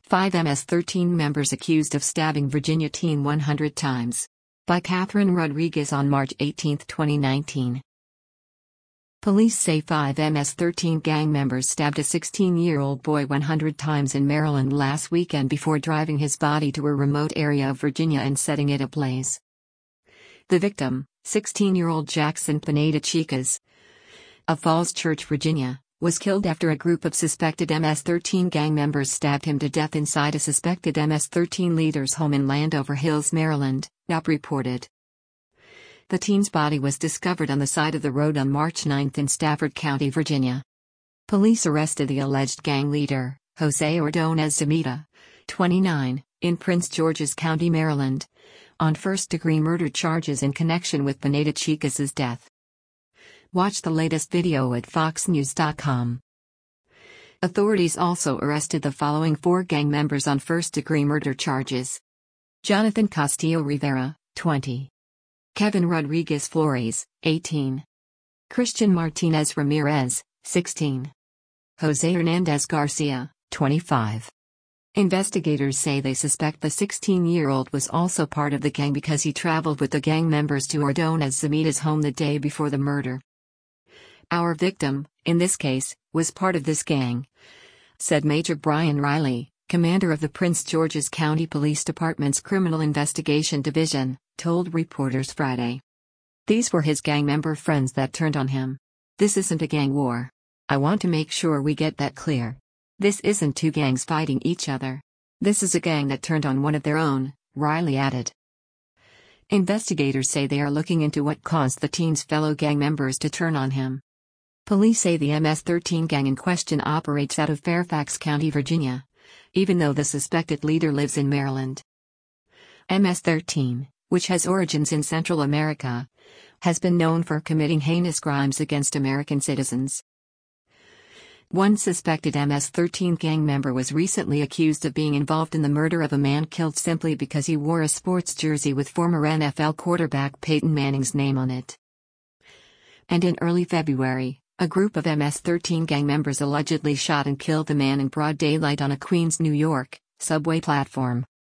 5 MS-13 members accused of stabbing Virginia teen 100 times. By Catherine Rodriguez on March 18, 2019. Police say 5 MS-13 gang members stabbed a 16-year-old boy 100 times in Maryland last weekend before driving his body to a remote area of Virginia and setting it ablaze. The victim, 16-year-old Jackson Pineda Chicas, of Falls Church, Virginia, was killed after a group of suspected MS-13 gang members stabbed him to death inside a suspected MS-13 leader's home in Landover Hills, Maryland, UP reported. The teen's body was discovered on the side of the road on March 9 in Stafford County, Virginia. Police arrested the alleged gang leader, Jose Ordonez Zamita, 29, in Prince George's County, Maryland, on first-degree murder charges in connection with Pineda Chicas' death. Watch the latest video at foxnews.com. Authorities also arrested the following 4 gang members on first-degree murder charges. Jonathan Castillo Rivera, 20. Kevin Rodriguez Flores, 18. Christian Martinez Ramirez, 16. Jose Hernandez Garcia, 25. Investigators say they suspect the 16-year-old was also part of the gang because he traveled with the gang members to Ordonez Zamita's home the day before the murder. "Our victim, in this case, was part of this gang," said Major Brian Riley, commander of the Prince George's County Police Department's Criminal Investigation Division, told reporters Friday. "These were his gang member friends that turned on him. This isn't a gang war. I want to make sure we get that clear. This isn't 2 gangs fighting each other. This is a gang that turned on one of their own," Riley added. Investigators say they are looking into what caused the teen's fellow gang members to turn on him. Police say the MS-13 gang in question operates out of Fairfax County, Virginia, even though the suspected leader lives in Maryland. MS-13, which has origins in Central America, has been known for committing heinous crimes against American citizens. One suspected MS-13 gang member was recently accused of being involved in the murder of a man killed simply because he wore a sports jersey with former NFL quarterback Peyton Manning's name on it. And in early February, a group of MS-13 gang members allegedly shot and killed the man in broad daylight on a Queens, New York, subway platform.